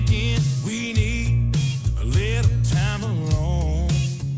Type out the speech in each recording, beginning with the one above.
thinking we need a little time alone.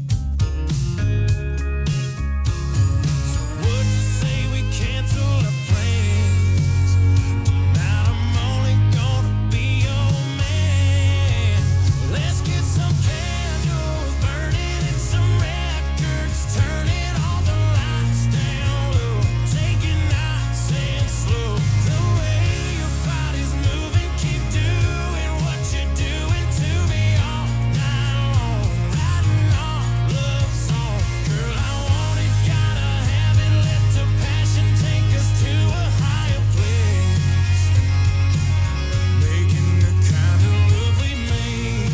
So would you say we cancel our plans? Tonight I'm only gonna be your man. Let's get some candles burning and some records turning, all the lights down low, taking nights and slow. The way your body's moving, keep doing what you're doing to me all night long, writing our love song. Girl, I want it, gotta have it, let the passion take us to a higher place, making the kind of love we made.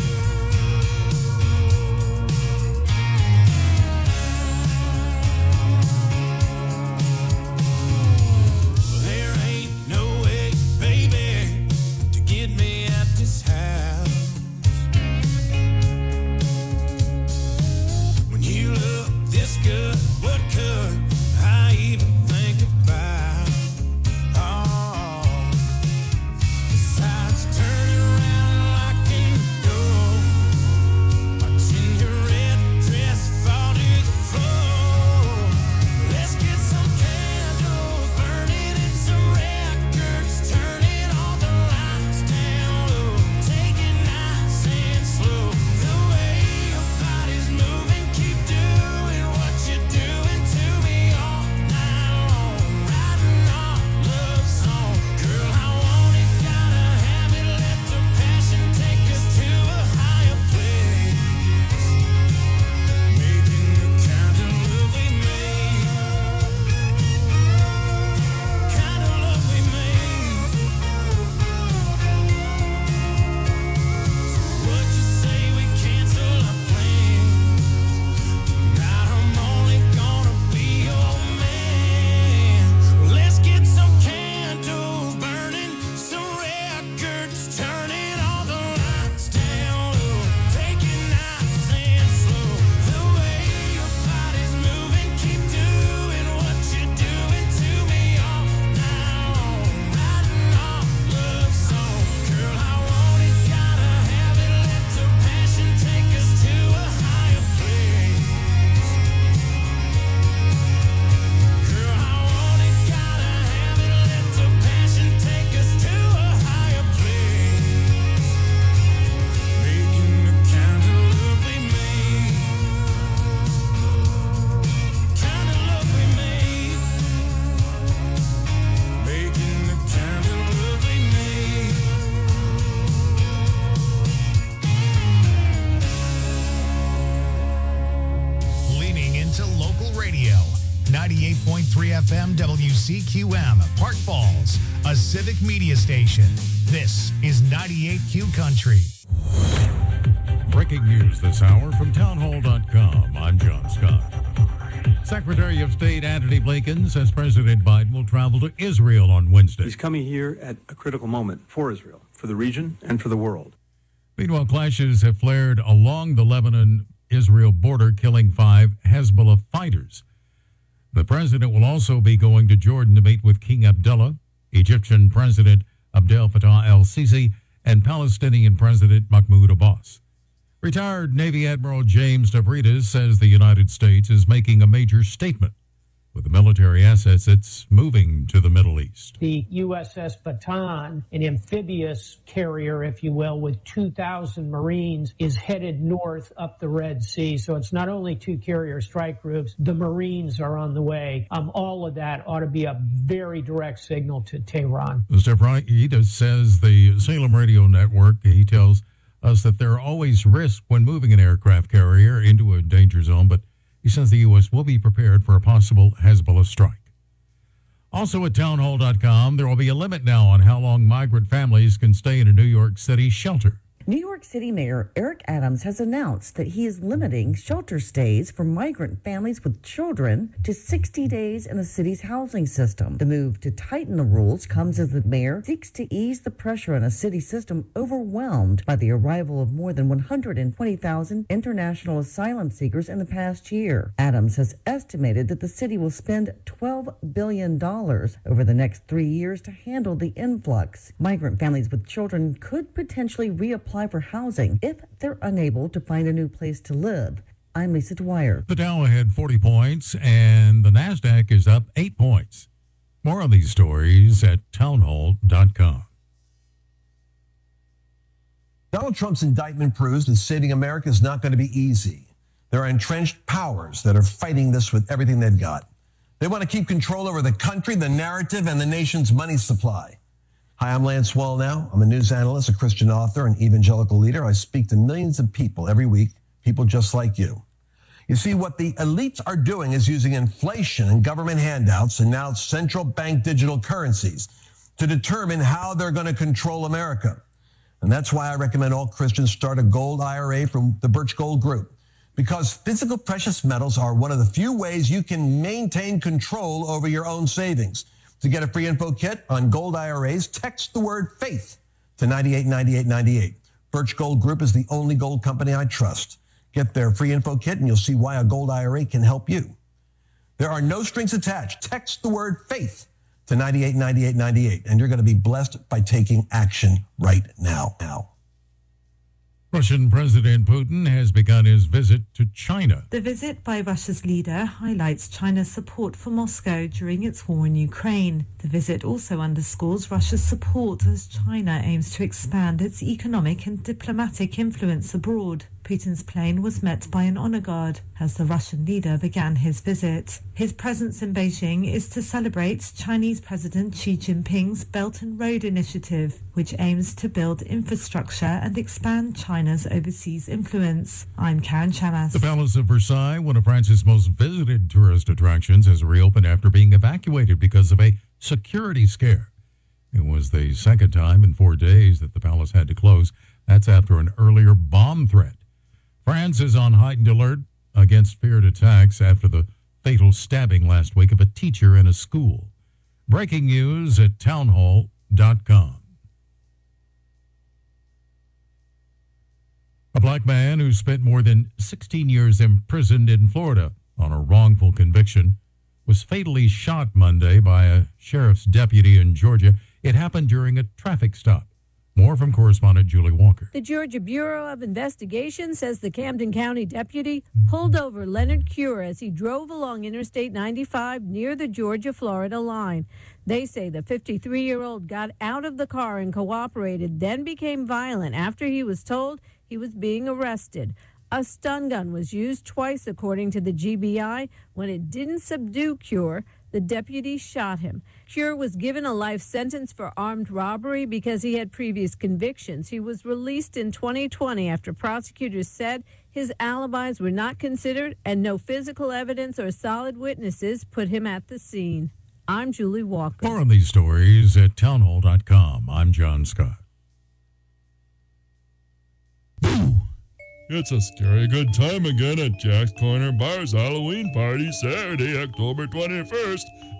There ain't no way, baby, to get me at this house. When you look this good, what could I even think about? Oh, besides turning around and locking the door, watching your red dress fall to the floor. Let's get some candles burning and some records turning, all the lights down low, taking nights and slow. The way your body's moving, keep doing what you're doing to me all night long, writing our love song. Girl, I want it, gotta have it, let the passion take us to a higher place, making the kind of love we made, kind of love we made. So would you say we cancel our plans? Tonight I'm only gonna be your man. Let's get some candles burning, some records turning, all the lights down low, taking nights and slow. The way your body's moving, keep doing what you're doing to me all night long, writing our love song. Girl, I want it, gotta have it, let the passion take us to a higher place. Girl, I want it, gotta have it, let the passion take us to a higher place, making the kind of love we made, kind of love we made, making the kind of love we made. Leaning into local radio. 98.3 FM WCQM, Park Falls, a civic media station. This is 98Q Country. Breaking news this hour from townhall.com. I'm John Scott. Secretary of State Antony Blinken says President Biden will travel to Israel on Wednesday. He's coming here at a critical moment for Israel, for the region, and for the world. Meanwhile, clashes have flared along the Lebanon-Israel border, killing 5 Hezbollah fighters. The president will also be going to Jordan to meet with King Abdullah, Egyptian President Abdel Fattah el-Sisi, and Palestinian President Mahmoud Abbas. Retired Navy Admiral James Stavridis says the United States is making a major statement. With the military assets, it's moving to the Middle East. The USS Bataan, an amphibious carrier, if you will, with 2,000 Marines, is headed north up the Red Sea. So it's not only 2 carrier strike groups, the Marines are on the way. All of that ought to be a very direct signal to Tehran. Stavridis says the Salem Radio Network, he tells us that there are always risks when moving an aircraft carrier into a danger zone, but he says the U.S. will be prepared for a possible Hezbollah strike. Also at townhall.com, there will be a limit now on how long migrant families can stay in a New York City shelter. New York City Mayor Eric Adams has announced that he is limiting shelter stays for migrant families with children to 60 days in the city's housing system. The move to tighten the rules comes as the mayor seeks to ease the pressure on a city system overwhelmed by the arrival of more than 120,000 international asylum seekers in the past year. Adams has estimated that the city will spend $12 billion over the next 3 years to handle the influx. Migrant families with children could potentially reapply for housing if they're unable to find a new place to live. I'm Lisa Dwyer. The Dow had 40 points and the NASDAQ is up 8 points. More on these stories at townhall.com. Donald Trump's indictment proves that saving America is not going to be easy. There are entrenched powers that are fighting this with everything they've got. They want to keep control over the country, the narrative, and the nation's money supply. Hi, I'm Lance Wallnau. I'm a news analyst, a Christian author, an evangelical leader. I speak to millions of people every week, people just like you. You see, what the elites are doing is using inflation and government handouts and now central bank digital currencies to determine how they're going to control America. And that's why I recommend all Christians start a gold IRA from the Birch Gold Group. Because physical precious metals are one of the few ways you can maintain control over your own savings. To get a free info kit on gold IRAs, text the word faith to 989898. Birch Gold Group is the only gold company I trust. Get their free info kit and you'll see why a gold IRA can help you. There are no strings attached. Text the word faith to 989898 and you're going to be blessed by taking action right now. Russian President Putin has begun his visit to China. The visit by Russia's leader highlights China's support for Moscow during its war in Ukraine. The visit also underscores Russia's support as China aims to expand its economic and diplomatic influence abroad. Putin's plane was met by an honor guard as the Russian leader began his visit. His presence in Beijing is to celebrate Chinese President Xi Jinping's Belt and Road Initiative, which aims to build infrastructure and expand China's overseas influence. I'm Karen Chamas. The Palace of Versailles, one of France's most visited tourist attractions, has reopened after being evacuated because of a security scare. It was the second time in 4 days that the palace had to close. That's after an earlier bomb threat. France is on heightened alert against feared attacks after the fatal stabbing last week of a teacher in a school. Breaking news at townhall.com. A black man who spent more than 16 years imprisoned in Florida on a wrongful conviction was fatally shot Monday by a sheriff's deputy in Georgia. It happened during a traffic stop. More from correspondent Julie Walker. The Georgia Bureau of Investigation says the Camden County deputy pulled over Leonard Cure as he drove along Interstate 95 near the Georgia-Florida line. They say the 53-year-old got out of the car and cooperated, then became violent after he was told he was being arrested. A stun gun was used twice, according to the GBI. When it didn't subdue Cure, the deputy shot him. Cure was given a life sentence for armed robbery because he had previous convictions. He was released in 2020 after prosecutors said his alibis were not considered and no physical evidence or solid witnesses put him at the scene. I'm Julie Walker. More on these stories at townhall.com. I'm John Scott. It's a scary good time again at Jack's Corner Bar's Halloween party Saturday, October 21st.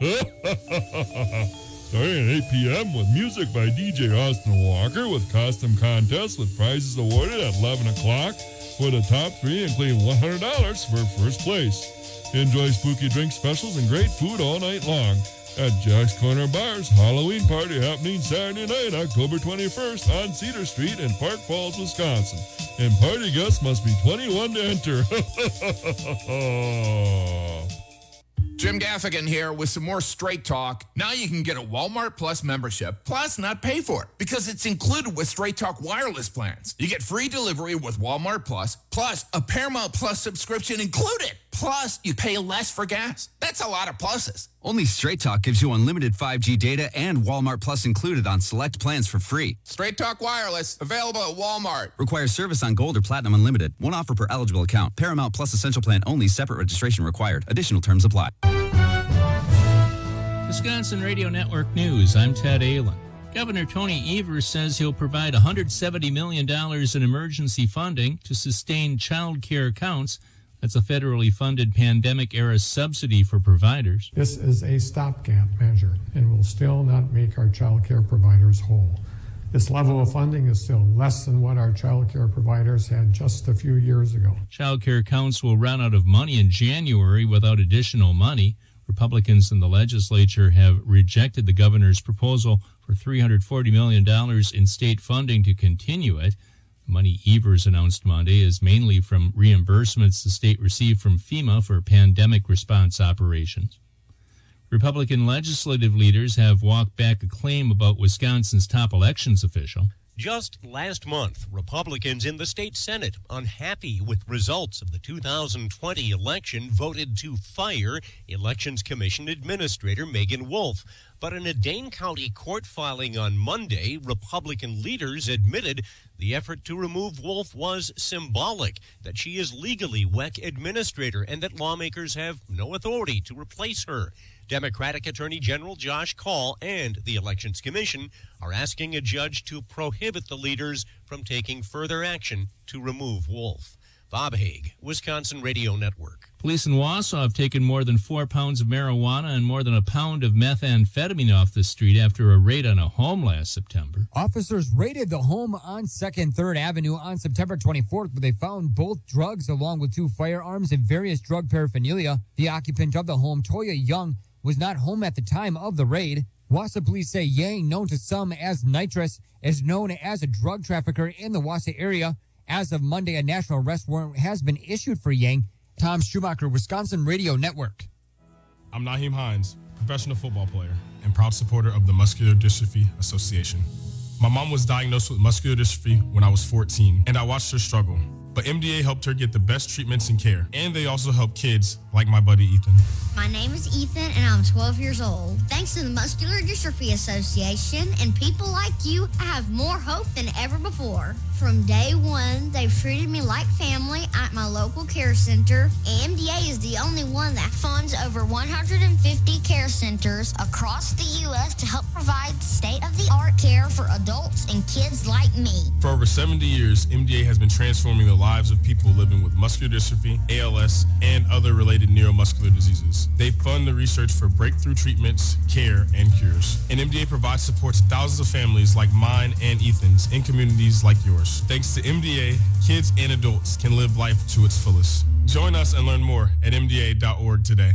Starting at 8 p.m. with music by DJ Austin Walker with costume contests with prizes awarded at 11 o'clock for the top three, including $100 for first place. Enjoy spooky drink specials and great food all night long at Jack's Corner Bar's Halloween party happening Saturday night, October 21st on Cedar Street in Park Falls, Wisconsin. And party guests must be 21 to enter. Jim Gaffigan here with some more Straight Talk. Now you can get a Walmart Plus membership, plus not pay for it, because it's included with Straight Talk wireless plans. You get free delivery with Walmart Plus a Paramount Plus subscription included. Plus, you pay less for gas. That's a lot of pluses. Only Straight Talk gives you unlimited 5G data and Walmart Plus included on select plans for free. Straight Talk Wireless, available at Walmart. Requires service on Gold or Platinum Unlimited. One offer per eligible account. Paramount Plus Essential Plan only. Separate registration required. Additional terms apply. Wisconsin Radio Network News. I'm Ted Allen. Governor Tony Evers says he'll provide $170 million in emergency funding to sustain child care accounts. That's a federally funded pandemic-era subsidy for providers. This is a stopgap measure and will still not make our child care providers whole. This level of funding is still less than what our child care providers had just a few years ago. Child care accounts will run out of money in January without additional money. Republicans in the legislature have rejected the governor's proposal for $340 million in state funding to continue it. The money Evers announced Monday is mainly from reimbursements the state received from FEMA for pandemic response operations. Republican legislative leaders have walked back a claim about Wisconsin's top elections official. Just last month, Republicans in the state Senate, unhappy with results of the 2020 election, voted to fire Elections Commission Administrator Megan Wolf. But in a Dane County court filing on Monday, Republican leaders admitted the effort to remove Wolf was symbolic, that she is legally WEC administrator and that lawmakers have no authority to replace her. Democratic Attorney General Josh Kaul and the Elections Commission are asking a judge to prohibit the leaders from taking further action to remove Wolf. Bob Haig, Wisconsin Radio Network. Police in Wausau have taken more than 4 pounds of marijuana and more than a pound of methamphetamine off the street after a raid on a home last September. Officers raided the home on 2nd 3rd Avenue on September 24th, where they found both drugs along with 2 firearms and various drug paraphernalia. The occupant of the home, Toya Young, was not home at the time of the raid. Wausau police say Yang, known to some as Nitrous, is known as a drug trafficker in the Wausau area. As of Monday, a national arrest warrant has been issued for Yang. Tom Schumacher, Wisconsin Radio Network. I'm Naheem Hines, professional football player and proud supporter of the Muscular Dystrophy Association. My mom was diagnosed with muscular dystrophy when I was 14, and I watched her struggle. But MDA helped her get the best treatments and care, and they also help kids like my buddy Ethan. My name is Ethan, and I'm 12 years old. Thanks to the Muscular Dystrophy Association and people like you, I have more hope than ever before. From day one, they've treated me like family at my local care center. MDA is the only one that funds over 150 care centers across the U.S. to help provide state-of-the-art care for adults and kids like me. For over 70 years, MDA has been transforming the lives of people living with muscular dystrophy, ALS, and other related neuromuscular diseases. They fund the research for breakthrough treatments, care, and cures. And MDA provides support to thousands of families like mine and Ethan's in communities like yours. Thanks to MDA, kids and adults can live life to its fullest. Join us and learn more at MDA.org today.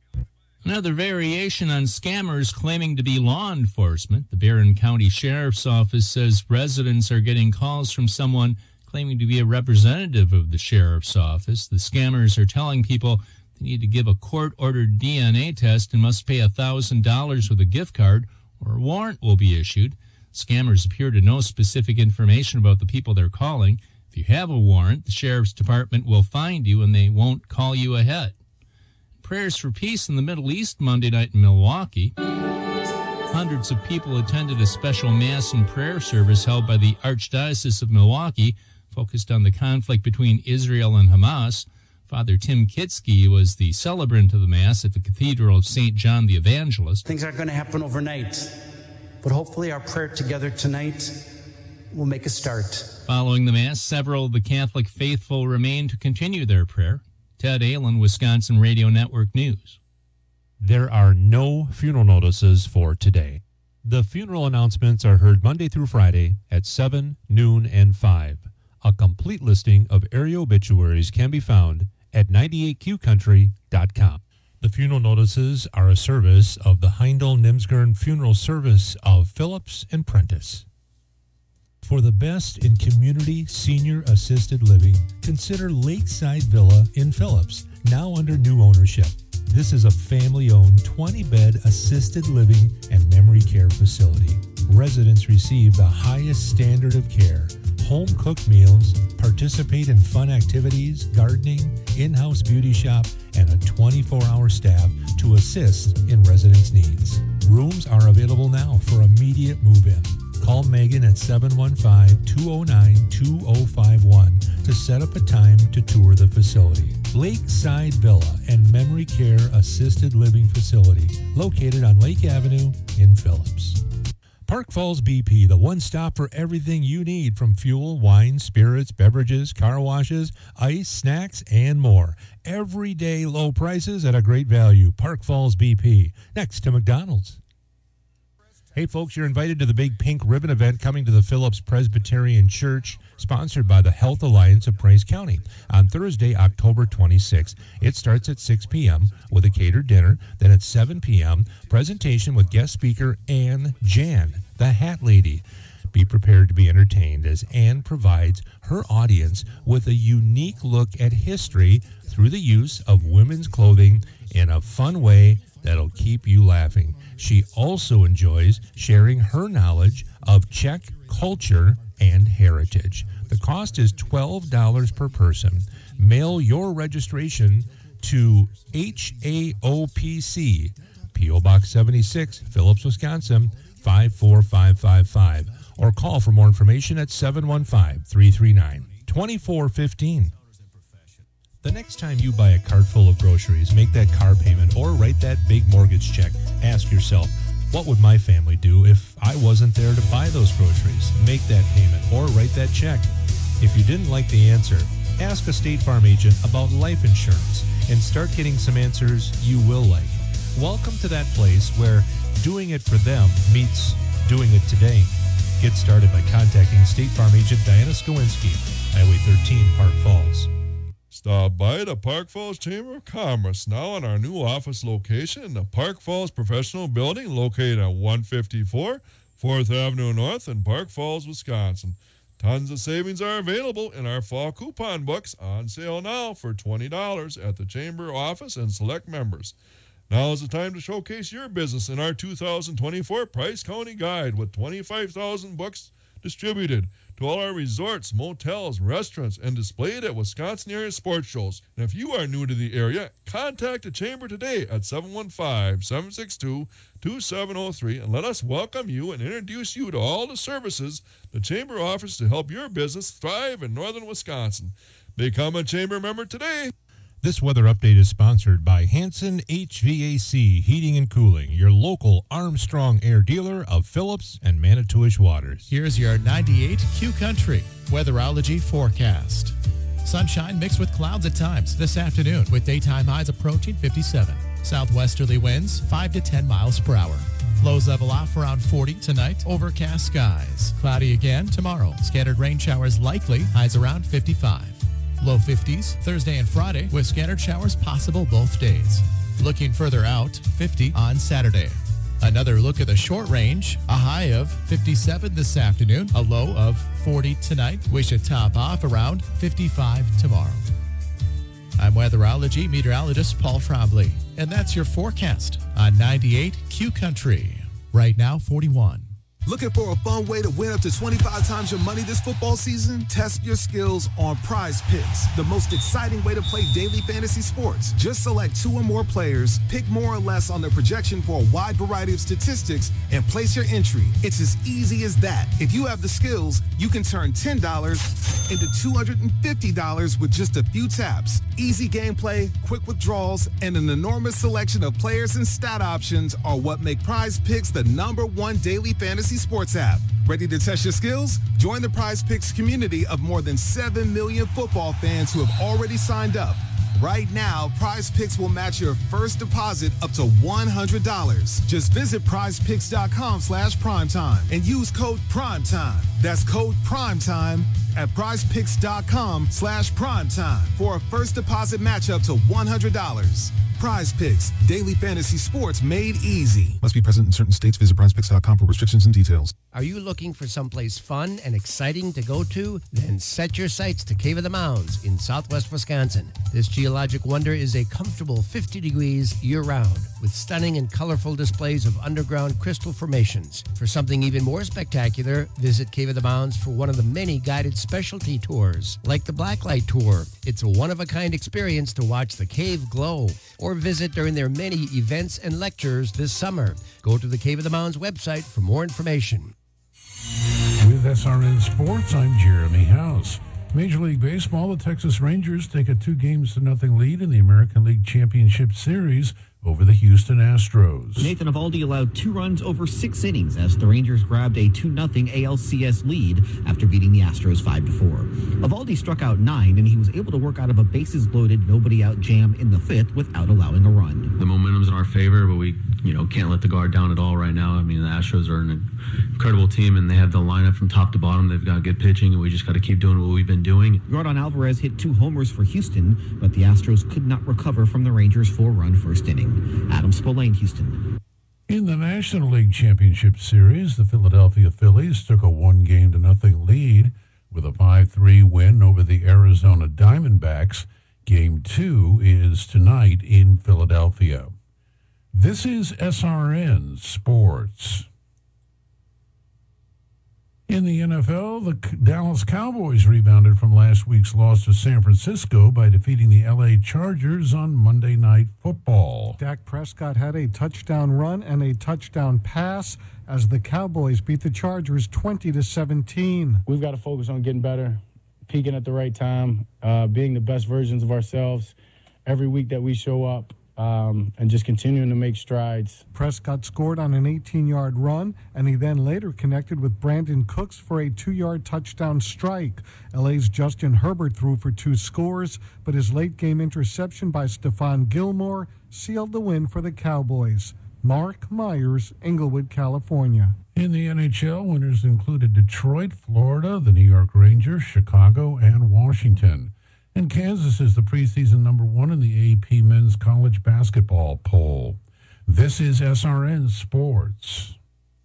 Another variation on scammers claiming to be law enforcement. The Barron County Sheriff's Office says residents are getting calls from someone claiming to be a representative of the Sheriff's Office. The scammers are telling people they need to give a court-ordered DNA test and must pay $1,000 with a gift card or a warrant will be issued. Scammers appear to know specific information about the people they're calling. If you have a warrant, the Sheriff's Department will find you and they won't call you ahead. Prayers for peace in the Middle East Monday night in Milwaukee. Hundreds of people attended a special mass and prayer service held by the Archdiocese of Milwaukee, focused on the conflict between Israel and Hamas. Father Tim Kitsky was the celebrant of the mass at the Cathedral of St. John the Evangelist. Things aren't going to happen overnight, but hopefully our prayer together tonight will make a start. Following the mass, several of the Catholic faithful remain to continue their prayer. Ted Allen, Wisconsin Radio Network News. There are no funeral notices for today. The funeral announcements are heard Monday through Friday at 7, noon, and 5. A complete listing of area obituaries can be found at 98qcountry.com. The funeral notices are a service of the Heindel-Nimsgern Funeral Service of Phillips and Prentice. For the best in community senior assisted living, consider Lakeside Villa in Phillips, now under new ownership. This is a family-owned 20-bed assisted living and memory care facility. Residents receive the highest standard of care, home-cooked meals, participate in fun activities, gardening, in-house beauty shop, and a 24-hour staff to assist in residents' needs. Rooms are available now for immediate move-in. Call Megan at 715-209-2051 to set up a time to tour the facility. Lakeside Villa and Memory Care Assisted Living Facility, located on Lake Avenue in Phillips. Park Falls BP, the one stop for everything you need from fuel, wine, spirits, beverages, car washes, ice, snacks, and more. Everyday low prices at a great value. Park Falls BP, next to McDonald's. Hey folks, you're invited to the big pink ribbon event coming to the Phillips Presbyterian Church, sponsored by the Health Alliance of Price County, on Thursday, October 26th. It starts at 6 p.m. with a catered dinner. Then at 7 p.m., presentation with guest speaker Ann Jan, the Hat Lady. Be prepared to be entertained as Ann provides her audience with a unique look at history through the use of women's clothing in a fun way that'll keep you laughing. She also enjoys sharing her knowledge of Czech culture and heritage. The cost is $12 per person. Mail your registration to HAOPC, P.O. Box 76, Phillips, Wisconsin, 54555, or call for more information at 715-339-2415. The next time you buy a cart full of groceries, make that car payment, or write that big mortgage check, ask yourself, what would my family do if I wasn't there to buy those groceries? Make that payment or write that check. If you didn't like the answer, ask a State Farm agent about life insurance and start getting some answers you will like. Welcome to that place where doing it for them meets doing it today. Get started by contacting State Farm agent Diana Skowinski, Highway 13, Park Falls. Stop by the Park Falls Chamber of Commerce now in our new office location in the Park Falls Professional Building located at 154 4th Avenue North in Park Falls, Wisconsin. Tons of savings are available in our fall coupon books on sale now for $20 at the Chamber office and select members. Now is the time to showcase your business in our 2024 Price County Guide with 25,000 books distributed to all our resorts, motels, restaurants, and displayed at Wisconsin area sports shows. And if you are new to the area, contact the Chamber today at 715-762-2703 and let us welcome you and introduce you to all the services the Chamber offers to help your business thrive in northern Wisconsin. Become a Chamber member today. This weather update is sponsored by Hanson HVAC Heating and Cooling, your local Armstrong Air dealer of Phillips and Manitowish waters. Here's your 98 Q Country weatherology forecast. Sunshine mixed with clouds at times this afternoon with daytime highs approaching 57. Southwesterly winds 5 to 10 miles per hour. Lows level off around 40 tonight. Overcast skies. Cloudy again tomorrow. Scattered rain showers likely. Highs around 55. Low 50s Thursday and Friday with scattered showers possible both days. Looking further out, 50 on Saturday. Another look at the short range, a high of 57 this afternoon, a low of 40 tonight. We should top off around 55 tomorrow. I'm weatherology meteorologist Paul Trombley, and that's your forecast on 98 Q Country. Right now, 41. Looking for a fun way to win up to 25 times your money this football season? Test your skills on Prize Picks, the most exciting way to play daily fantasy sports. Just select 2 or more players, pick more or less on their projection for a wide variety of statistics, and place your entry. It's as easy as that. If you have the skills, you can turn $10 into $250 with just a few taps. Easy gameplay, quick withdrawals, and an enormous selection of players and stat options are what make Prize Picks the #1 daily fantasy sports app. Ready to test your skills? Join the Prize Picks community of more than 7 million football fans who have already signed up. Right now, Prize Picks will match your first deposit up to $100. Just visit prizepicks.com/primetime and use code PRIMETIME. That's code PRIMETIME at prizepicks.com/primetime for a first deposit match up to $100. Prize Picks, daily fantasy sports made easy. Must be present in certain states. Visit prizepicks.com for restrictions and details. Are you looking for someplace fun and exciting to go to? Then set your sights to Cave of the Mounds in southwest Wisconsin. This geologic wonder is a comfortable 50 degrees year-round with stunning and colorful displays of underground crystal formations. For something even more spectacular, visit Cave of the Mounds for one of the many guided specialty tours, like the Blacklight Tour. It's a one-of-a-kind experience to watch the cave glow, or visit during their many events and lectures this summer. Go to the Cave of the Mounds website for more information. With SRN Sports, I'm Jeremy House. Major League Baseball, the Texas Rangers take a 2-0 lead in the American League Championship Series over the Houston Astros. Nathan Eovaldi allowed 2 runs over 6 innings as the Rangers grabbed a 2-0 ALCS lead after beating the Astros 5-4. Eovaldi struck out 9, and he was able to work out of a bases-loaded, nobody-out jam in the 5th without allowing a run. The momentum's in our favor, but we can't let the guard down at all right now. I mean, the Astros are an incredible team, and they have the lineup from top to bottom. They've got good pitching, and we just got to keep doing what we've been doing. Yordan Alvarez hit 2 homers for Houston, but the Astros could not recover from the Rangers' 4-run first inning. Adam Spillane, Houston. In the National League Championship Series, the Philadelphia Phillies took a 1-0 lead with a 5-3 win over the Arizona Diamondbacks. Game 2 is tonight in Philadelphia. This is SRN Sports. In the NFL, the Dallas Cowboys rebounded from last week's loss to San Francisco by defeating the LA Chargers on Monday Night Football. Dak Prescott had a touchdown run and a touchdown pass as the Cowboys beat the Chargers 20-17. We've got to focus on getting better, peaking at the right time, being the best versions of ourselves every week that we show up. And just continuing to make strides. Prescott scored on an 18-yard run, and he then later connected with Brandon Cooks for a 2-yard touchdown strike. LA's Justin Herbert threw for 2 scores, but his late-game interception by Stephon Gilmore sealed the win for the Cowboys. Mark Myers, Inglewood, California. In the NHL, winners included Detroit, Florida, the New York Rangers, Chicago, and Washington. And Kansas is the preseason number 1 in the AP Men's College Basketball poll. This is SRN Sports.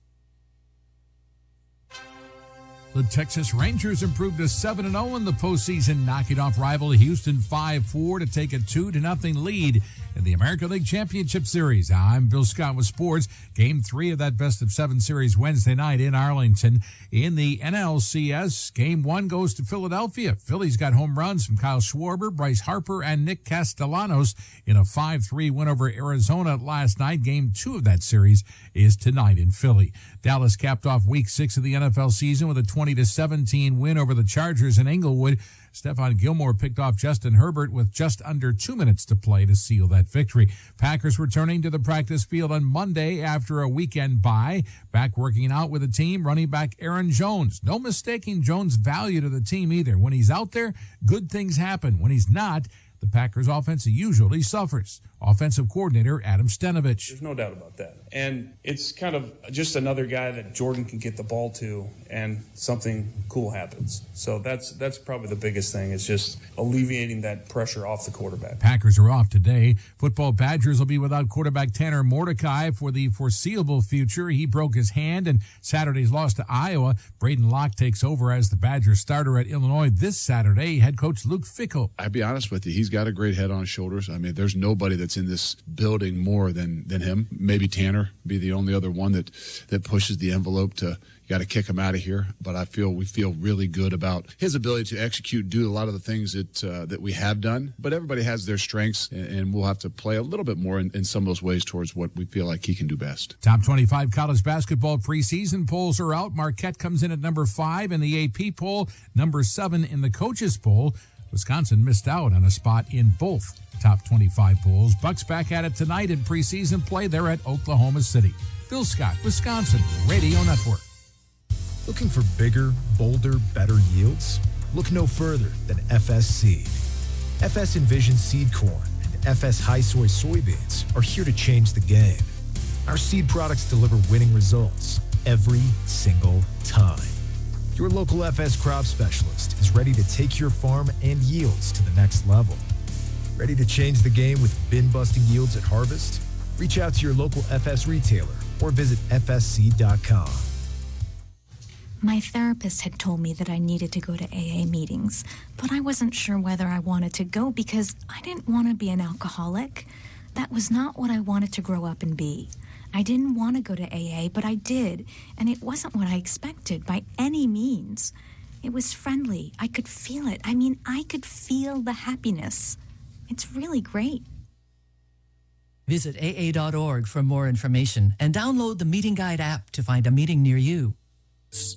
The Texas Rangers improved to 7-0 in the postseason, knocking off rival Houston 5-4 to take a 2-0 lead in the American League Championship Series. I'm Bill Scott with sports. Game 3 of that best-of-7 series Wednesday night in Arlington. In the NLCS, Game 1 goes to Philadelphia. Phillies got home runs from Kyle Schwarber, Bryce Harper, and Nick Castellanos in a 5-3 win over Arizona last night. Game 2 of that series is tonight in Philly. Dallas capped off Week 6 of the NFL season with a 20-17 win over the Chargers in Inglewood. Stephon Gilmore picked off Justin Herbert with just under 2 minutes to play to seal that victory. Packers returning to the practice field on Monday after a weekend bye. Back working out with the team, running back Aaron Jones. No mistaking Jones' value to the team either. When he's out there, good things happen. When he's not, the Packers offense usually suffers. Offensive coordinator Adam Stenavich. There's no doubt about that. And it's kind of just another guy that Jordan can get the ball to and something cool happens. So that's probably the biggest thing. It's just alleviating that pressure off the quarterback. Packers are off today. Football Badgers will be without quarterback Tanner Mordecai for the foreseeable future. He broke his hand in Saturday's loss to Iowa. Braden Locke takes over as the Badgers starter at Illinois this Saturday. Head coach Luke Fickell. I'll be honest with you, he's got a great head on his shoulders. I mean, there's nobody that's in this building more than him. Maybe Tanner be the only other one that pushes the envelope to, you got to kick him out of here. But we feel really good about his ability to execute, do a lot of the things that we have done. But everybody has their strengths, and we'll have to play a little bit more in some of those ways towards what we feel like he can do best. Top 25 college basketball preseason polls are out. Marquette comes in at number 5 in the AP poll, number 7 in the coaches poll. Wisconsin missed out on a spot in both top 25 polls. Bucks back at it tonight in preseason play. They're at Oklahoma City. Bill Scott, Wisconsin Radio Network. Looking for bigger, bolder, better yields? Look no further than FS Seed. FS Envision Seed Corn and FS High Soy Soybeans are here to change the game. Our seed products deliver winning results every single time. Your local FS crop specialist is ready to take your farm and yields to the next level. Ready to change the game with bin-busting yields at harvest? Reach out to your local FS retailer or visit fsseed.com. My therapist had told me that I needed to go to AA meetings, but I wasn't sure whether I wanted to go because I didn't want to be an alcoholic. That was not what I wanted to grow up and be. I didn't want to go to AA, but I did, and it wasn't what I expected by any means. It was friendly. I could feel it. I mean, I could feel the happiness. It's really great. Visit AA.org for more information and download the Meeting Guide app to find a meeting near you.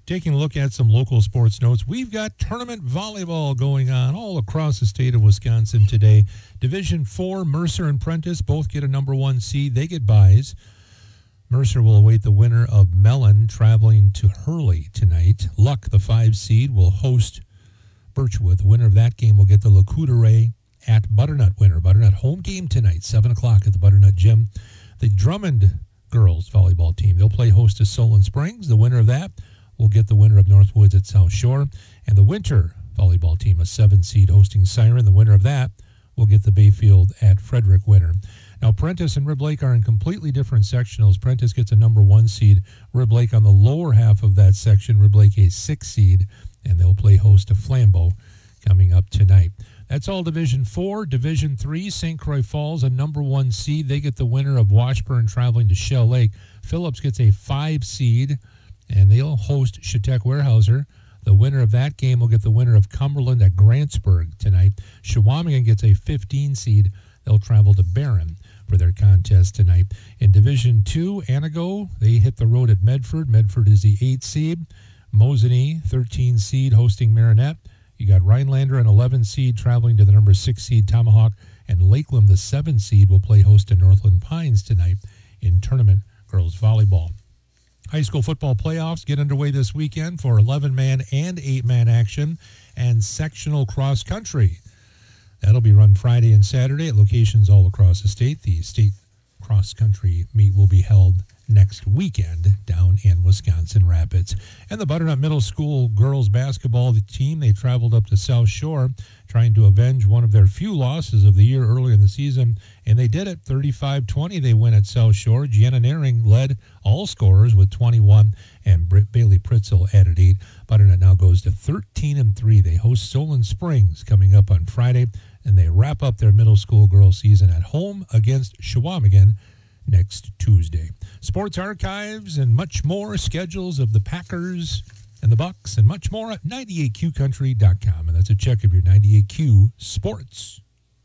Taking a look at some local sports notes, we've got tournament volleyball going on all across the state of Wisconsin today. Division 4, Mercer and Prentice both get a number 1 seed. They get byes. Mercer will await the winner of Mellon traveling to Hurley tonight. Luck, the 5 seed, will host Birchwood. The winner of that game will get the Lacoudere at Butternut winner. Butternut home game tonight, 7 o'clock at the Butternut Gym. The Drummond girls volleyball team, they'll play host to Solon Springs. The winner of that will get the winner of Northwoods at South Shore. And the Winter volleyball team, a 7 seed hosting Siren. The winner of that will get the Bayfield at Frederick winner. Now, Prentice and Rib Lake are in completely different sectionals. Prentice gets a number 1 seed. Rib Lake on the lower half of that section. Rib Lake a 6 seed, and they'll play host to Flambeau coming up tonight. That's all Division 4. Division 3, St. Croix Falls, a number 1 seed. They get the winner of Washburn traveling to Shell Lake. Phillips gets a 5 seed, and they'll host Chautauqua Weyerhaeuser. The winner of that game will get the winner of Cumberland at Grantsburg tonight. Shawamigan gets a 15 seed. They'll travel to Barron for their contest tonight. In Division 2, Anago, they hit the road at Medford. Medford is the 8 seed. Mosinee, 13 seed, hosting Marinette. You got Rhinelander, an 11 seed, traveling to the number 6 seed Tomahawk. And Lakeland, the 7 seed, will play host to Northland Pines tonight in tournament girls volleyball. High school football playoffs get underway this weekend for 11-man and 8-man action and sectional cross country. That'll be run Friday and Saturday at locations all across the state. The state cross country meet will be held next weekend down in Wisconsin Rapids. And the Butternut Middle School girls basketball team, they traveled up to South Shore trying to avenge one of their few losses of the year earlier in the season, and they did it. 35-20 they win at South Shore. Gianna Naring led all scorers with 21, and Bailey Pritzel added 8. Butternut now goes to 13-3. They host Solon Springs coming up on Friday, and they wrap up their middle school girls season at home against Shawamigan next Tuesday. Sports archives and much more, schedules of the Packers and the Bucks and much more at 98QCountry.com. And that's a check of your 98Q Sports.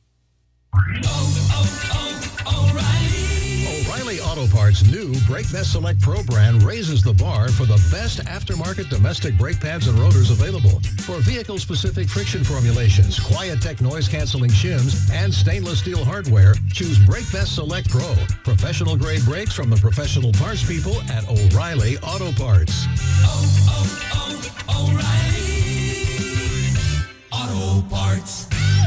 O'Reilly Auto Parts' new Brake Best Select Pro brand raises the bar for the best aftermarket domestic brake pads and rotors available. For vehicle-specific friction formulations, Quiet-Tech noise-canceling shims, and stainless steel hardware, choose Brake Best Select Pro. Professional-grade brakes from the professional parts people at O'Reilly Auto Parts. O'Reilly Auto Parts.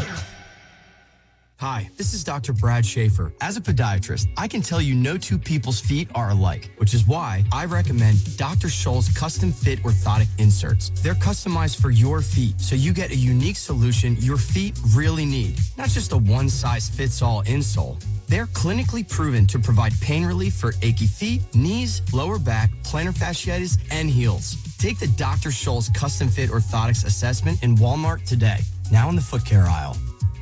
Hi, this is Dr. Brad Schaefer. As a podiatrist, I can tell you no two people's feet are alike, which is why I recommend Dr. Scholl's custom fit orthotic inserts. They're customized for your feet, so you get a unique solution your feet really need, not just a one-size-fits-all insole. They're clinically proven to provide pain relief for achy feet, knees, lower back, plantar fasciitis, and heels. Take the Dr. Scholl's custom fit orthotics assessment in Walmart today, now in the foot care aisle.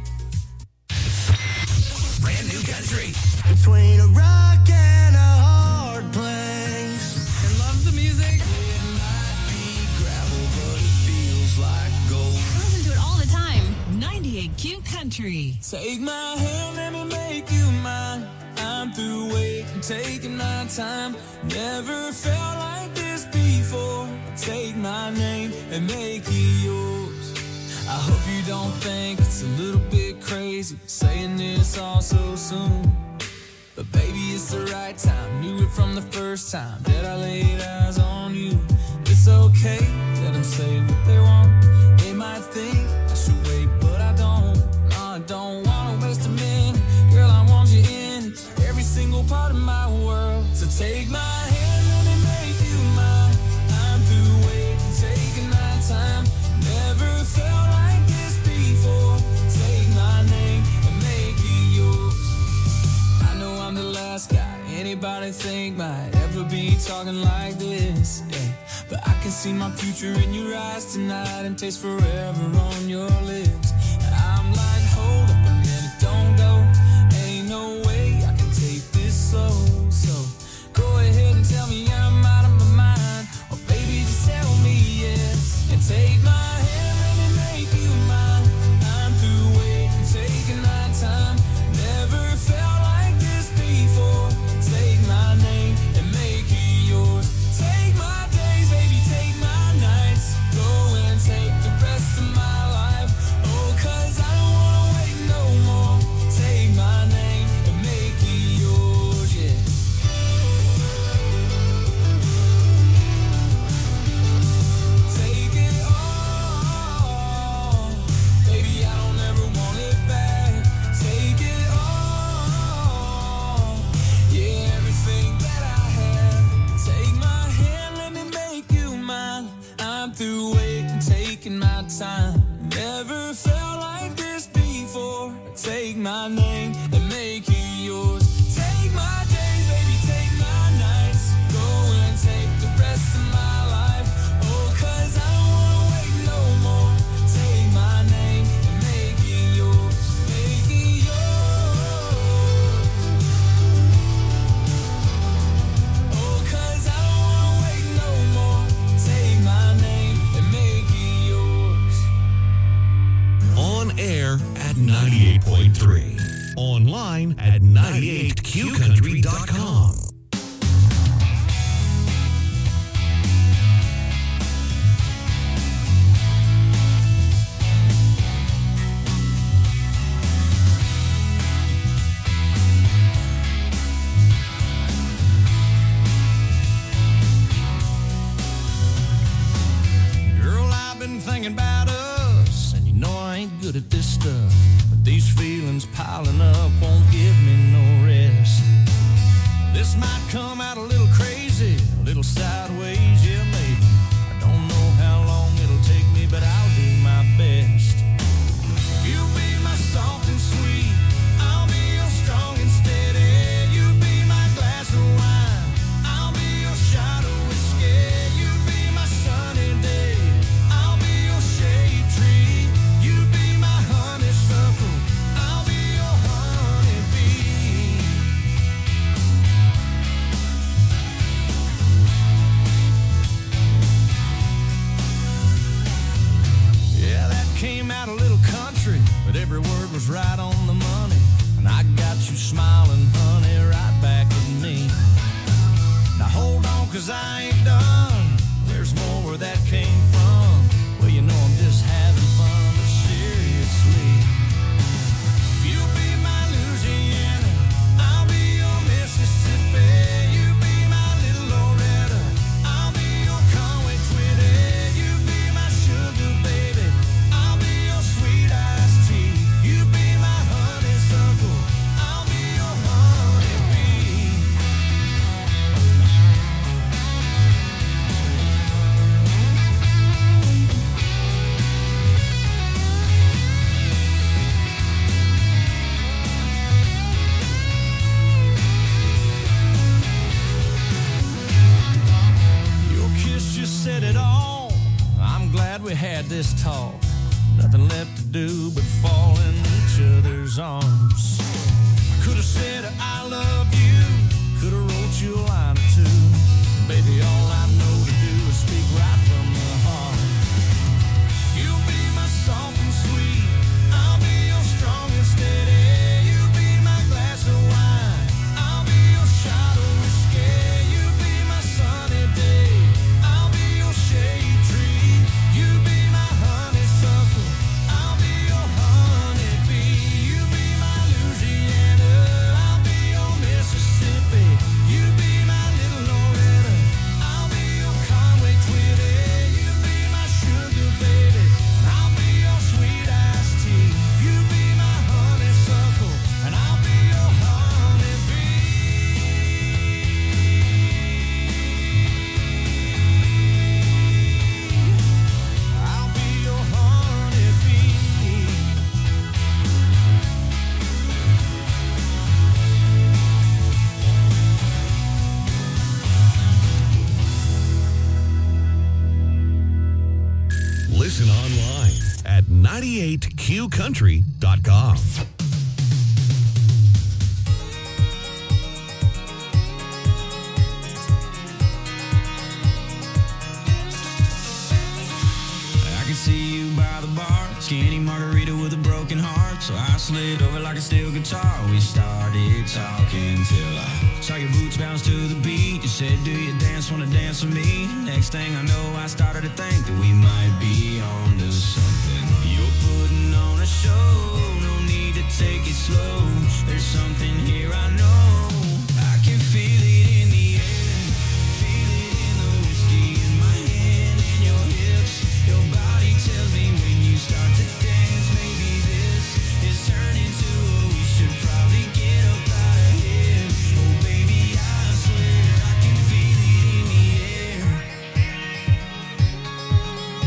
Brand new country. Between a rock and a hard place. I love the music. It might be gravel, but it feels like gold. I listen to it all the time. 98Q Country. Take my hand, let me make you mine. I'm through waiting, taking my time. Never felt like this before. Take my name and make it yours. I hope you don't think it's a little bit crazy saying this all so soon. But baby, it's the right time. Knew it from the first time that I laid eyes on you. It's okay, let them say what they want. They might think I should wait, but I don't. No, I don't want to waste a minute. Girl, I want you in every single part of my world. So take my hand, let me make you mine. I'm through waiting, taking my time. Never felt like this before. Take my name and make it yours. I know I'm the last guy anybody think might ever be talking like this, yeah. But I can see my future in your eyes tonight and taste forever on your lips. I'm like, hold up a minute, don't go. Ain't no way I can take this slow. So go ahead and tell me I'm out of my mind, or baby just tell me yes and take my hand, let me make you mine. I'm through waiting, taking my time. Never felt like this before. Take my name and make it yours. Take my days, baby, take my through waiting, taking my time. Never felt like this before. Take my name and make it yours. Take my days, baby, take my nights. Go and take the rest of my life. Oh, 'cause I don't wanna wait no more. Take my name and make it yours. Make it yours. Oh, 'cause I don't wanna wait no more. Take my name and make it yours. On air at 98.3. Online at 98qcountry.com. Girl, I've been thinking about us, and you know I ain't good at this stuff. But these feelings piling up won't give me no rest. This might come out a little crazy, a little sideways, yeah, maybe. I don't know how long it'll take me, but I'll do my best. You be my soft and sweet, I'll be your strong and steady. You be my glass of wine, I'll be your shot of whiskey. You be my sunny day, I'll be your shade tree. You be my honeysuckle, I'll be your honeybee. Yeah, that came out a little country, but every word was right on the money. And I got you smiling, honey, right back at me. Now hold on, 'cause I ain't done. There's more where that came from. Well, you know I'm just having fun, but seriously. You be my Louisiana, I'll be your Mississippi. You be my little Loretta, I'll be your Conway Twitty. You be my sugar baby, I'll be your sweet iced tea. You be my honeysuckle, I'll be your honeybee. Your kiss just said it all. I'm glad we had this talk. Nothing left to do but fall in each other's arms. I could have said I love you, could have wrote you a line or two. Baby, all I know to do is speak right from the heart. You'll be my soft and sweet, I'll be your strong and steady. You be my glass of wine, I'll be your shot of whiskey. You be my sunny day, I'll be your shade tree. You be my honeysuckle, I'll be your honeybee. You be my Louisiana, I'll be your Mississippi. You be my little Loretta, I'll be your Conway Twitty. You be my sugar baby, I'll be your sweet iced tea. You be my honeysuckle, and I'll be your honeybee. I'll be your honeybee. Listen online at 98qcountry.com. I can see you by the bar, skinny margarita with a broken heart. So I slid over like a steel guitar. We started talking till I saw your boots bounce to the beat. You said, do you dance, wanna dance with me? Next thing I know, I started to think that we might be on to something. You're putting on a show, no need to take it slow. There's something here I know. I can feel it in the air, feel it in the whiskey in my hand and your hips. Your body tells me when you start to dance, maybe this is turning to a we should probably get up out of here. Oh baby, I swear I can feel it in the air.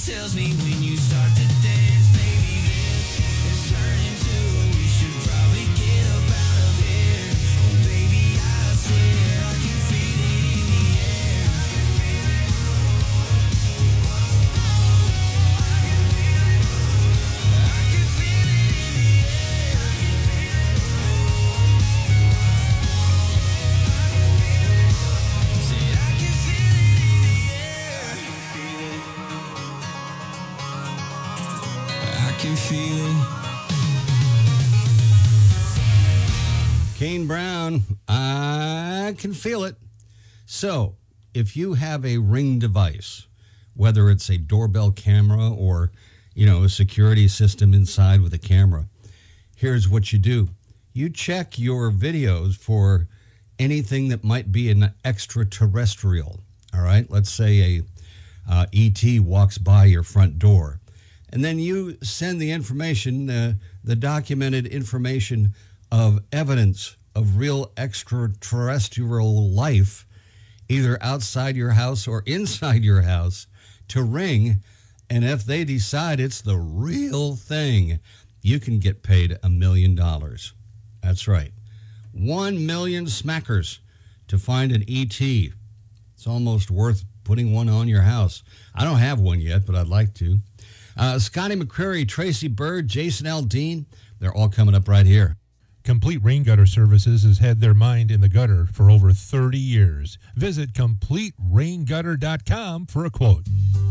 tells me when you start to dance, baby, this is turning to we should probably get up out of here. Oh, baby, I swear I can feel it in the air. I can feel it in the air. Say I can feel it in the air. I can feel it. Kane Brown, I can feel it. So, if you have a Ring device, whether it's a doorbell camera or, a security system inside with a camera, here's what you do. You check your videos for anything that might be an extraterrestrial. All right? Let's say a ET walks by your front door. And then you send the information, the documented information of evidence of real extraterrestrial life, either outside your house or inside your house, to Ring. And if they decide it's the real thing, you can get paid $1 million. That's right. 1 million smackers to find an ET. It's almost worth putting one on your house. I don't have one yet, but I'd like to. Scotty McCreery, Tracy Bird, Jason Aldean, they're all coming up right here. Complete Rain Gutter Services has had their mind in the gutter for over 30 years. Visit CompleteRainGutter.com for a quote.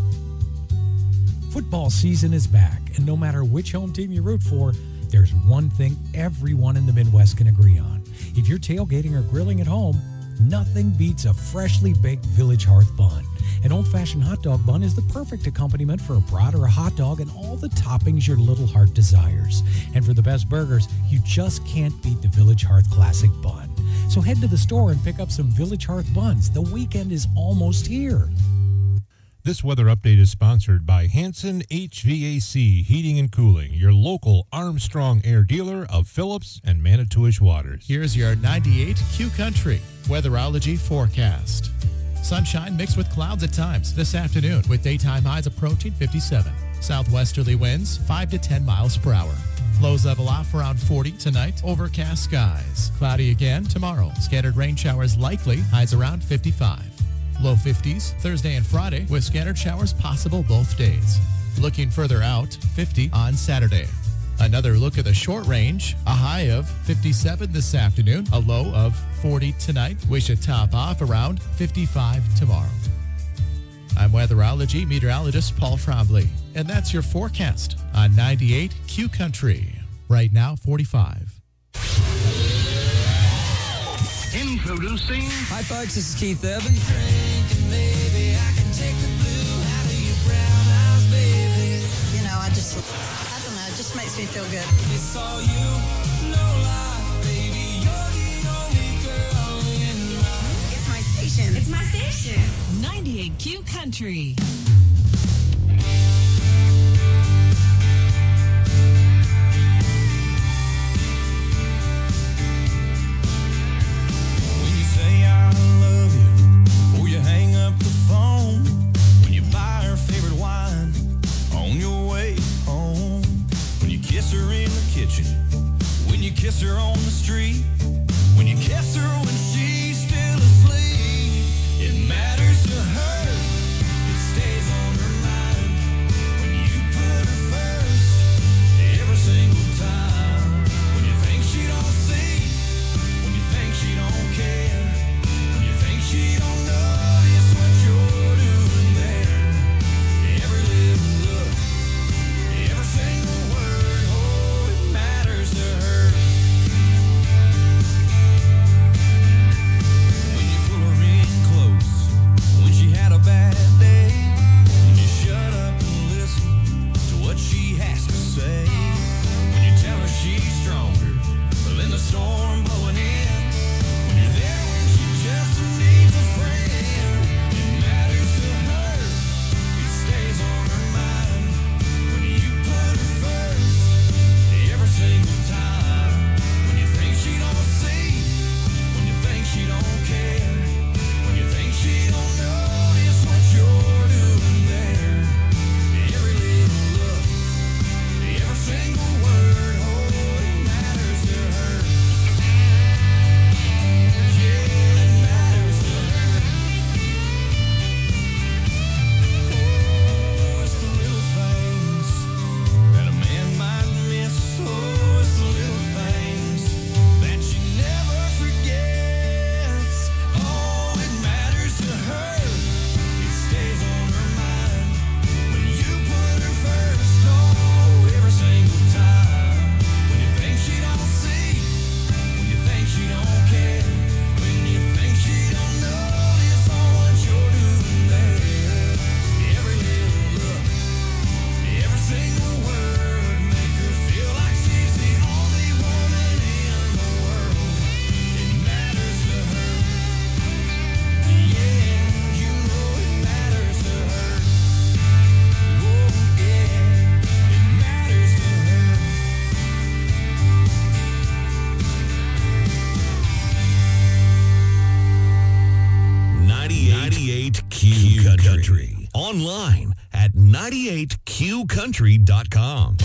Football season is back, and no matter which home team you root for, there's one thing everyone in the Midwest can agree on. If you're tailgating or grilling at home, nothing beats a freshly baked Village Hearth bun. An old-fashioned hot dog bun is the perfect accompaniment for a brat or a hot dog and all the toppings your little heart desires. And for the best burgers, you just can't beat the Village Hearth Classic Bun. So head to the store and pick up some Village Hearth buns. The weekend is almost here. This weather update is sponsored by Hanson HVAC Heating and Cooling, your local Armstrong Air dealer of Phillips and Manitowish Waters. Here's your 98 Q Country Weatherology forecast. Sunshine mixed with clouds at times this afternoon with daytime highs approaching 57. Southwesterly winds 5 to 10 miles per hour. Lows level off around 40 tonight. Overcast skies. Cloudy again tomorrow. Scattered rain showers likely. Highs around 55. Low 50s Thursday and Friday with scattered showers possible both days. Looking further out, 50 on Saturday. Another look at the short range, a high of 57 this afternoon, a low of 40 tonight. We should top off around 55 tomorrow. I'm weatherology meteorologist Paul Trombley, and that's your forecast on 98 Q Country. Right now, 45. Introducing. Hi, folks. This is Keith Urban. Drinking, baby, I can take the blue out of your brown eyes, baby. I don't know, it just makes me feel good. It's all you, no lie, baby. You're the only girl in my... It's my station. It's my station. 98 Q Country. When you say I love you, before you hang up the phone, when you buy her favorite wine, on your way home, when you kiss her in the kitchen, when you kiss her on the street, when you kiss her when she's still asleep, it matters to her, it stays on her mind, when you put her first, every single time, when you think she don't see, when you think she don't care, when you think she don't notice what you're doing there, every little look, every single word, oh, it matters to her. When you pull her in close, when she had Country. Online at 98QCountry.com.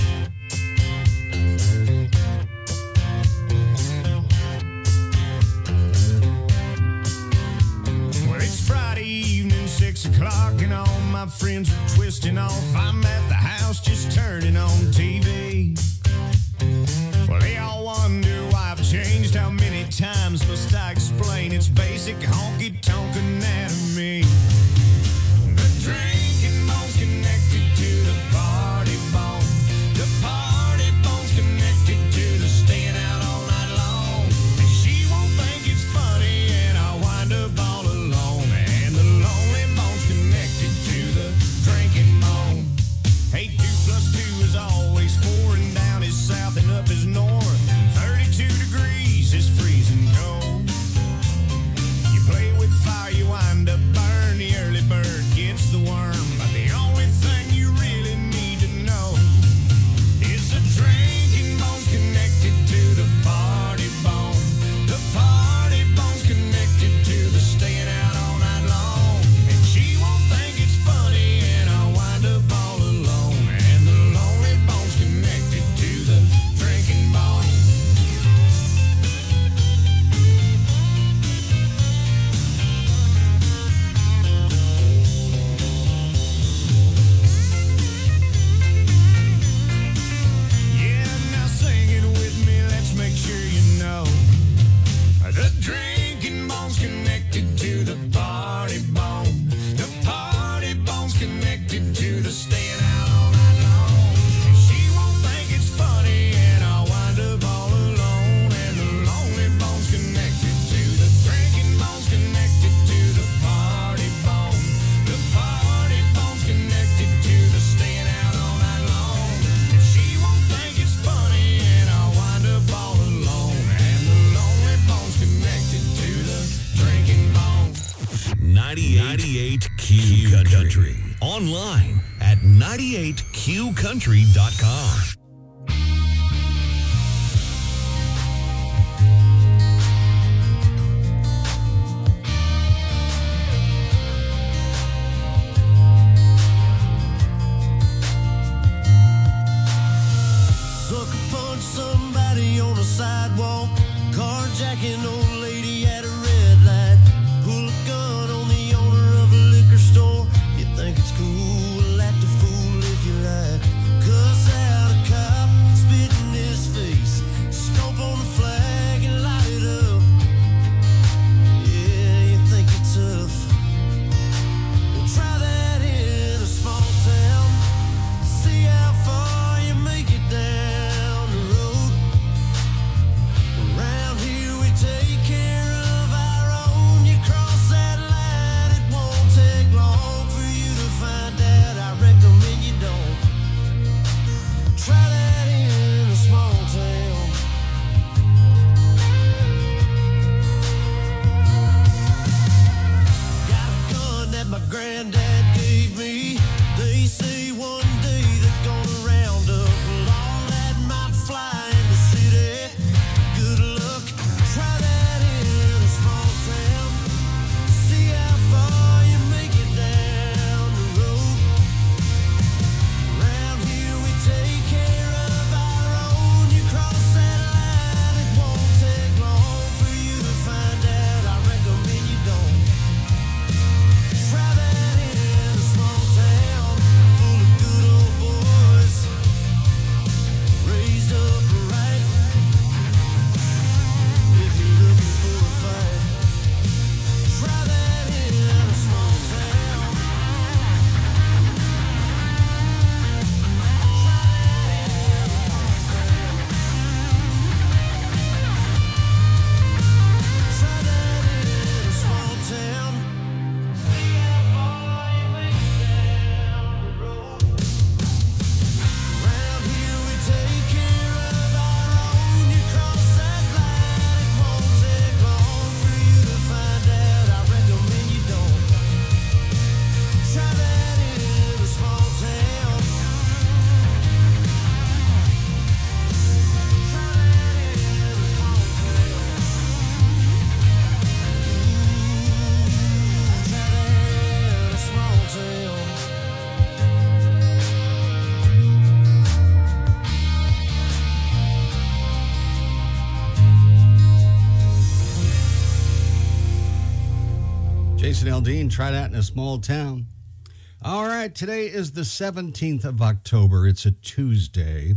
Well, it's Friday evening, 6 o'clock, and all my friends are twisting off. I'm at the house just turning on TV. Well, they all wonder why I've changed. How many times must I explain? It's basic honky-tonk anatomy. The drinking bone's connected to the party bone. The party bone's connected to the staying out all night long. And she won't think it's funny, and I'll wind up all alone. And the lonely bone's connected to the drinking bone. Hey, 2 plus 2 is always 4, and down is south and up is north. 32 degrees is freezing cold. You play with fire, you wind up burn. The early bird gets the worm. But the only thing you really need to know is the drinking bone's connected to the party bone. The party bone's connected to the staying out all night long. And she won't think it's funny, and I'll wind up all alone. And the lonely bone's connected to the drinking bone. Yeah, now sing it with me, let's make sure you know. The drinking bone's connected to the party bone. The party bone's connected to the staying out all night long. And she won't think it's funny, and I'll wind up all alone. And the lonely bone's connected to the drinking bone's connected to the party bone. The party bone's connected to the staying out all night long. And she won't think it's funny, and I'll wind up all alone. And the lonely bone's connected to the drinking bone. 98 Q Country. Online at 98QCountry.com. Sucker punch somebody on the sidewalk. Carjacking old lady at a red light. Pull a gun on the owner of a liquor store. You think it's cool, act a fool if you like. Cuss out a cop, spit in his face. Stomp on the flag and light it up. Yeah, you think you're tough. Well, try that in a small town. See how far you make it down the road. Around here we take care Jason Aldean, try that in a small town. All right, today is the 17th of October. It's a Tuesday,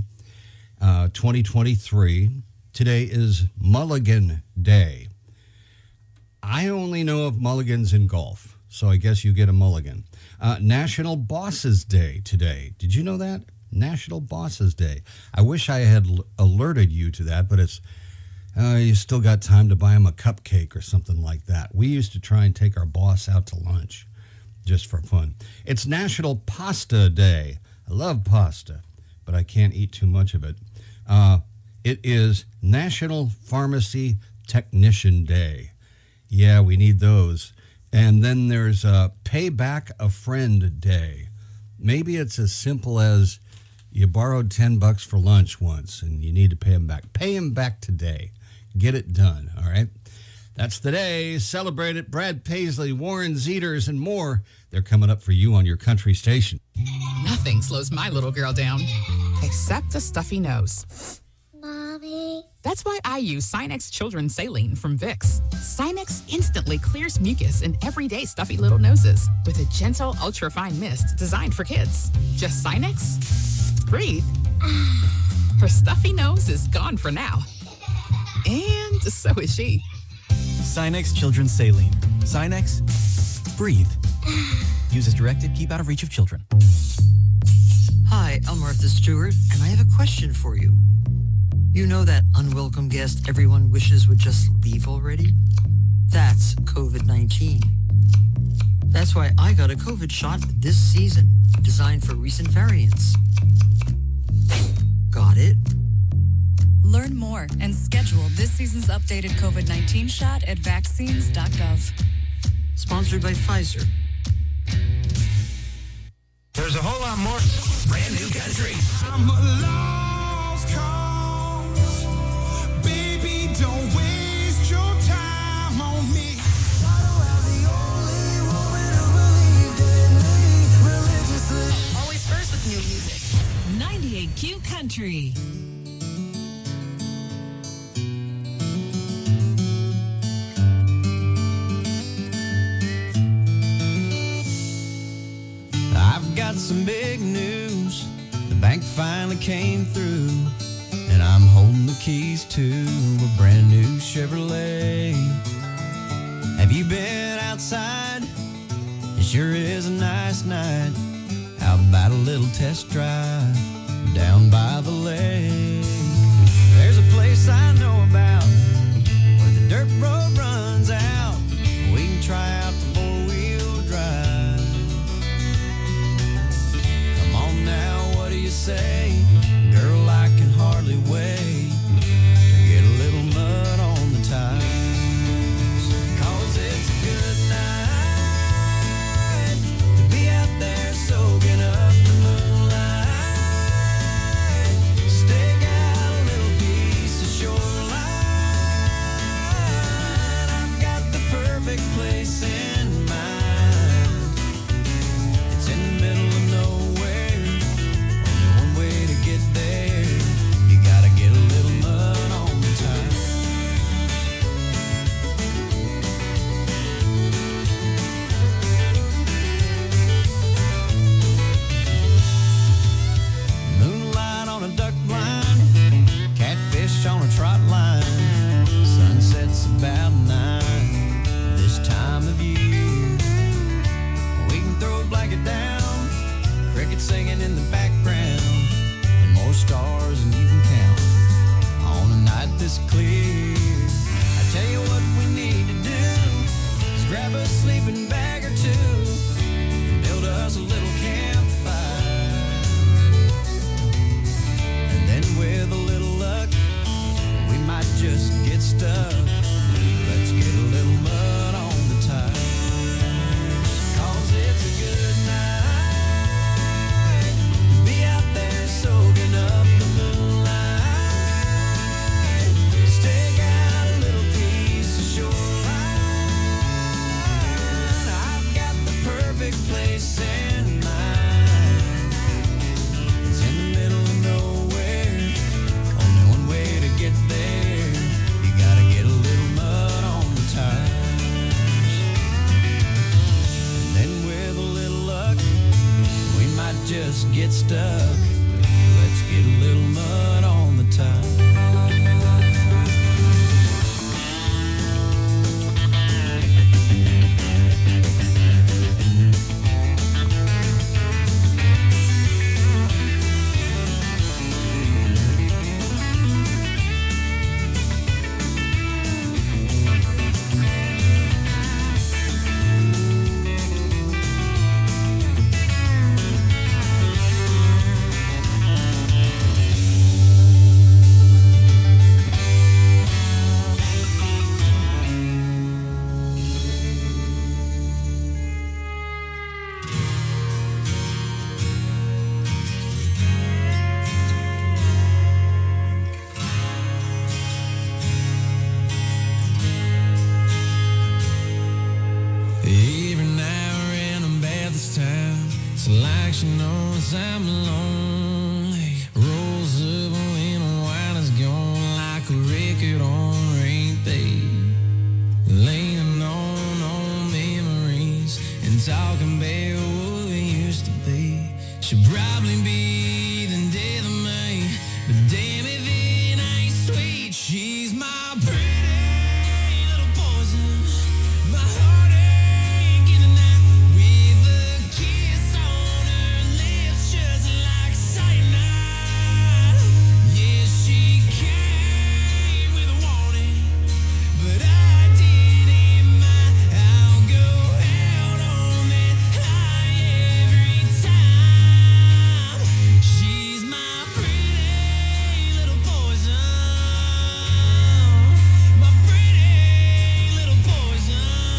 2023. Today is Mulligan Day. I only know of mulligans in golf, so I guess you get a mulligan. National Bosses Day today. Did you know that? National Bosses Day. I wish I had alerted you to that, but it's you still got time to buy them a cupcake or something like that. We used to try and take our boss out to lunch just for fun. It's National Pasta Day. I love pasta, but I can't eat too much of it. It is National Pharmacy Technician Day. Yeah, we need those. And then there's Pay Back a Friend Day. Maybe it's as simple as you borrowed $10 for lunch once and you need to pay them back. Pay them back today. Get it done, all right? That's the day. Celebrate it. Brad Paisley, Warren Zeters, and more. They're coming up for you on your country station. Nothing slows my little girl down except a stuffy nose. Mommy. That's why I use Sinex Children's Saline from Vicks. Sinex instantly clears mucus in everyday stuffy little noses with a gentle, ultra-fine mist designed for kids. Just Sinex? Breathe. Her stuffy nose is gone for now. And so is she. Sinex Children's Saline. Sinex, breathe. Use as directed, keep out of reach of children. Hi, I'm Martha Stewart, and I have a question for you. You know that unwelcome guest everyone wishes would just leave already? That's COVID-19. That's why I got a COVID shot this season, designed for recent variants. Got it? Learn more and schedule this season's updated COVID-19 shot at vaccines.gov. Sponsored by Pfizer. There's a whole lot more. Brand new country. I'm a lost cause. Baby, don't waste your time on me. Always first with new music. 98Q Country. I've got some big news. The bank finally came through, and I'm holding the keys to a brand new Chevrolet. Have you been outside? It sure is a nice night. How about a little test drive down by the lake? There's a place I know about where the dirt road runs out. We can try out the four-wheel drive. Come on now, what do you say? Girl, I can hardly wait to get a little mud on the tires. 'Cause it's a good night to be out there soaking up the moonlight. get stuck. Let's get a little mud on the tire. Every now and I'm bad this time. It's like she knows I'm lonely. Rolls up when the wine is gone like a record on repeat. Leaning on memories and talking about what we used to be. She'll probably be the death of me, but damn if it ain't sweet. She's my pretty little poison. My heart ain't getting out with a kiss on her lips, just like cyanide. Yeah, she came with a warning, but I didn't mind. I'll go out on that high every time. She's my pretty little poison. My pretty little poison.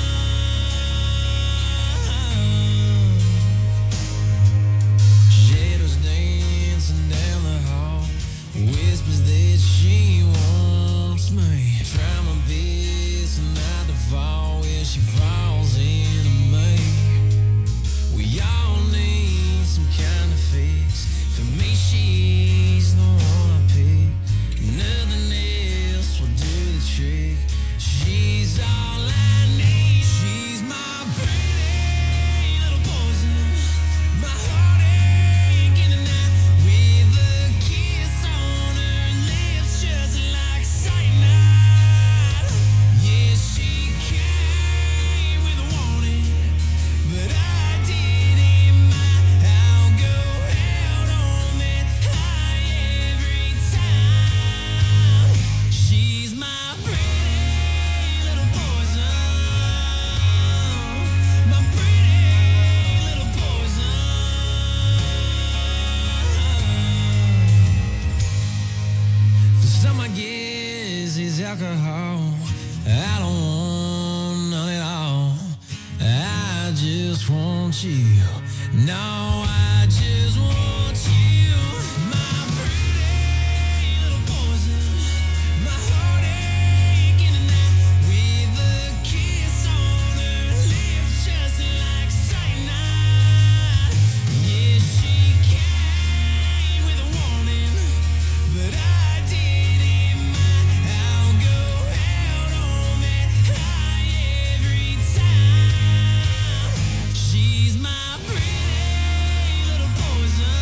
Shadows dancing down the hall, whispers that she wants me. Try my best not to fall where she falls into me. We all need some kind of fix. For me, she's the one I pick. Nothing else will do the trick. She's all I need. She's my pretty little poison. My heart ain't getting out with a kiss on her lips, just like cyanide. Yeah, she came with a warning, but I didn't mind. I'll go out on that high every time. She's my pretty little poison. My pretty little poison. For some, I guess it's alcohol. I don't want none at all. I just want you. No, I just want you. My pretty little poison. My heart ain't getting out with a kiss on her lips, just like cyanide. Yeah, she came with a warning, but I didn't mind. I'll go out on that high every time. She's my pretty little poison.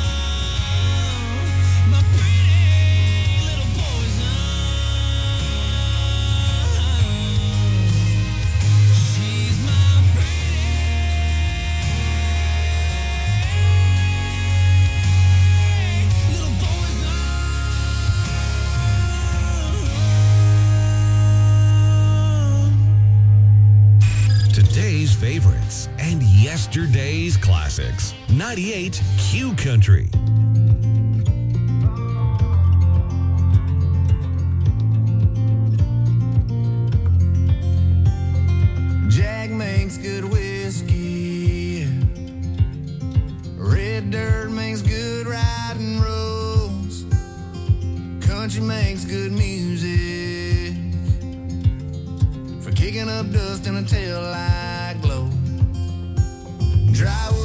My pretty little poison. She's my pretty little poison. Today's favorites and yesterday's classics. 98 Q Country. Jack makes good whiskey. Red dirt makes good riding roads. Country makes good music for kicking up dust in a tail light glow. Dry